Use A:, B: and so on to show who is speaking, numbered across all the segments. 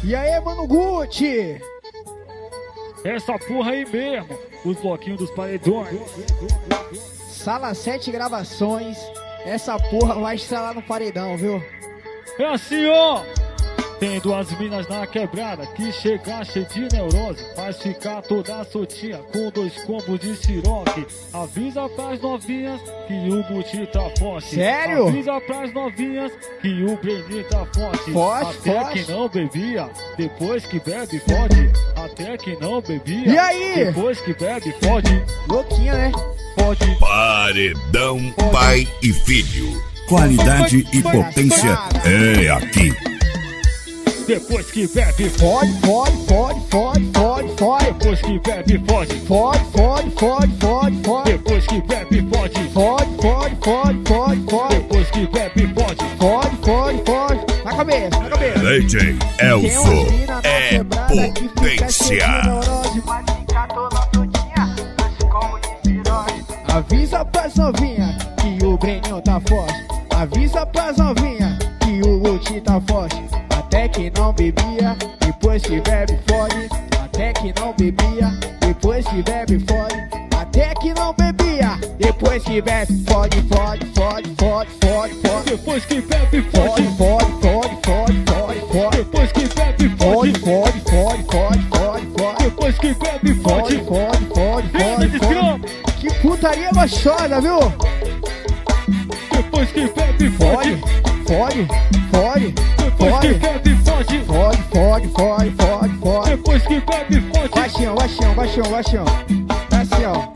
A: E aí, mano Gucci?
B: Essa porra aí mesmo, os bloquinhos dos paredões.
A: Sala 7 gravações, essa porra vai estar lá no paredão, viu?
B: É assim, ó. Tem duas minas na quebrada que chega cheio de neurose, faz ficar toda soltinha com 2 combos de siroque. Avisa pras novinhas que o Gucci tá forte.
A: Sério?
B: Avisa pras novinhas que o Breninho tá forte.
A: Forte,
B: até
A: forte.
B: que não bebia, depois que bebe fode. Até que não bebia,
A: E aí?
B: depois que bebe fode.
A: Louquinha, né?
B: Fode.
C: Paredão pai e filho. Qualidade e potência é aqui.
B: Depois que bebe
A: Fode, fode, fode, fode, fode, fode.
B: depois que bebe fode.
A: Fode, fode, fode, fode, fode.
B: Depois que bebe fode.
A: Fode, fode, fode, fode, fode.
B: Depois que bebe fode.
A: Fode, fode, fode. Na cabeça, na cabeça.
C: DJ
A: Tem
C: Elzo
A: umas mina na
C: é
A: quebrada que fica cheia de
C: potência.
A: neurose, mas fica toda frutinha, 2 combos de virose. Avisa pras novinha que o Breninho tá forte. Avisa pras novinha que o Gucci tá forte. Até que não bebia, depois que bebe fode. Até que não bebia, depois que bebe fode. Até que não bebia, depois que bebe fode, fode, fode, fode, fode, fode.
B: Depois que bebe
A: Fode,
B: fode.
A: fode, fode, fode, fode, fode.
B: Depois que bebe
A: Fode,
B: fode.
A: fode, fode, fode, fode, fode.
B: Depois que bebe
A: Fode,
B: fode.
A: fode, fode,
B: Desce,
A: fode,
B: desgrama.
A: fode. Que putaria gostosa, viu?
B: Depois que bebe
A: Fode,
B: fode.
A: fode, fode,
B: Depois que
A: fode.
B: bebe fode.
A: Fode, fode, fode, fode, fode.
B: Depois que bebe fode.
A: Baixinho, baixinho, baixinho, baixinho. Tá assim, ó.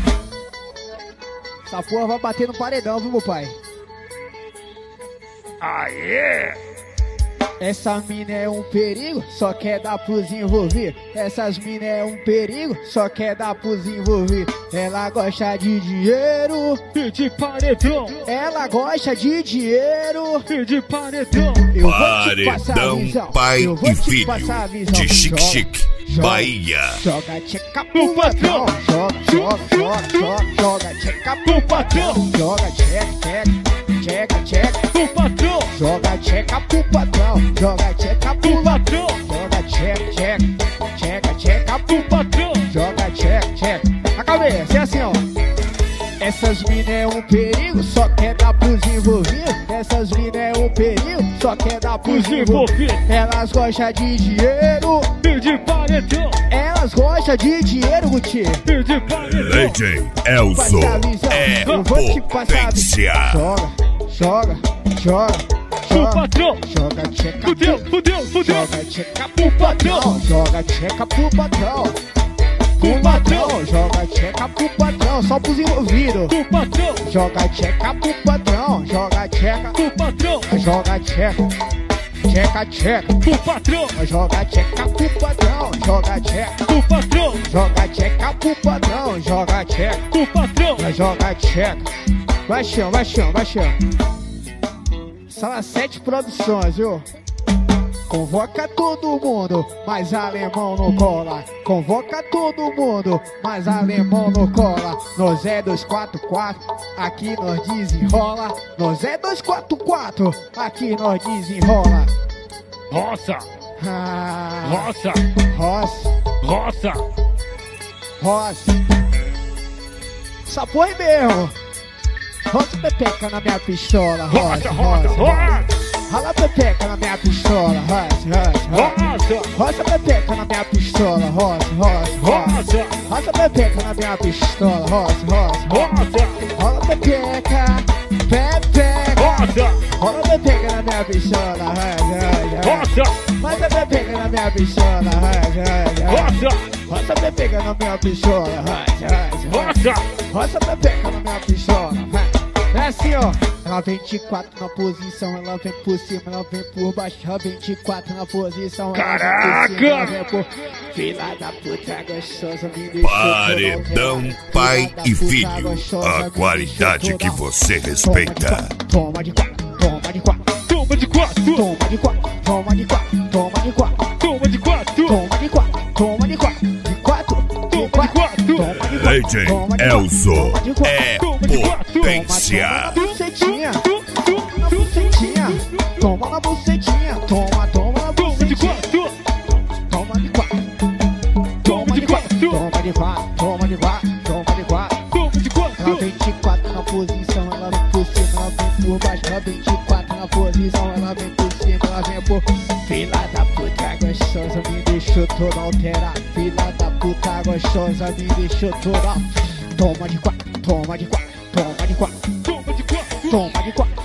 A: Essa porra vai bater no paredão, viu, meu pai?
B: Aê!
A: Essa mina é um perigo, só quer dar pros envolvidos. Essas mina é um perigo, só quer dar pros envolvidos. Ela gosta de dinheiro,
B: E de paredão.
A: ela gosta de dinheiro.
B: E de paredão.
A: Eu vou te passar a
C: Paredão
A: visão.
C: pai
A: Eu vou
C: e
A: te
C: filho.
A: passar a visão.
C: De Chique
A: Joga,
C: Chique,
A: joga,
C: Bahia.
A: Joga tcheca
B: No
A: pro patrão.
B: patrão.
A: Joga, joga, joga, joga, joga tcheca pro
B: No
A: patrão.
B: patrão.
A: Joga tcheca, tcheca, tcheca.
B: No patrão.
A: Joga tcheca pro patrão. Joga tcheca pro
B: No patrão.
A: Joga tcheca, tcheca, tcheca, tcheca pro
B: No patrão.
A: Joga tcheca, tcheca. A cabeça é assim, ó. Essas mina é um perigo, só quer dar pros envolvidos. Essas mina é um perigo, só quer dar pros
B: Os
A: envolvidos.
B: envolvidos.
A: Elas gostam de dinheiro,
B: E de paredão.
A: elas gostam de dinheiro, Gucci.
B: E de paredão.
C: DJ Elzo é
A: Eu vou te passar a visão.
C: potência.
A: Joga, joga, joga,
B: No
A: joga.
B: patrão.
A: Joga tcheca
B: Fudeu, fudeu, fudeu.
A: Joga tcheca pro patrão, joga tcheca pro patrão. Pro patrão, joga tcheca pro patrão, só pros envolvidos.
B: No patrão.
A: Joga tcheca pro patrão, joga tcheca,
B: No patrão.
A: joga tcheca, tcheca, tcheca.
B: No patrão.
A: Joga tcheca pro patrão, joga tcheca,
B: No patrão.
A: joga tcheca pro patrão, joga tcheca,
B: No patrão.
A: joga tcheca. Baixão, baixão, baixão. Sala 7 Produções, viu? Convoca todo mundo, mas alemão não cola. Convoca todo mundo, mas alemão não cola. Nós é 244, aqui nós desenrola. Nós é 244, aqui nós desenrola.
B: Roça.
A: Ah,
B: Roça.
A: roça,
B: Roça.
A: roça. Essa porra aí mesmo. Roça pepeca na minha pistola.
B: Roça,
A: Roça,
B: roça,
A: roça.
B: roça.
A: Rala pepeca na minha pistola. Roça, roça, roça.
B: Roça.
A: Roça pepeca na minha pistola, roça, roça, roça.
B: Roça.
A: Roça pepeca na minha pistola, roça, roça, roça.
B: Roça.
A: Rola pepeca, pepeca.
B: Roça.
A: Rola pepeca na minha pistola, roça, roça.
B: Roça.
A: Roça pepeca na minha pistola, roça, roça.
B: Roça.
A: Roça pepeca na minha pistola, roça, roça.
B: Roça.
A: Roça pepeca na minha pistola, roça. É assim, ó. Ela vem de 4 na posição, ela vem por cima, ela vem por baixo. Ela vem de 4 na posição, ela vem por cima, ela vem por... Filha da puta gostosa, me deixou
C: Paredão pai e filho. A qualidade que você respeita.
A: Toma de 4, toma de 4,
B: Toma de 4.
A: toma de 4, toma de 4, toma de 4,
B: Toma de 4.
A: toma de 4, toma de 4, de 4, de 4, toma de 4,
C: DJ
A: toma de 4,
C: Elzo
A: toma de 4.
C: é potência.
A: Bucetinha, na bucetinha, toma na bucetinha, toma, toma na
B: Toma de
A: bucetinha,
B: 4.
A: 24 na posição, ela vem por cima, ela vem por baixo. Ela 24 na posição, ela vem por cima, ela vem por... Filha da puta gostosa, me deixou toda alterada. Filha da puta gostosa, me deixou toda... Toma de 4, toma de 4, toma de 4, toma de 4, toma de 4.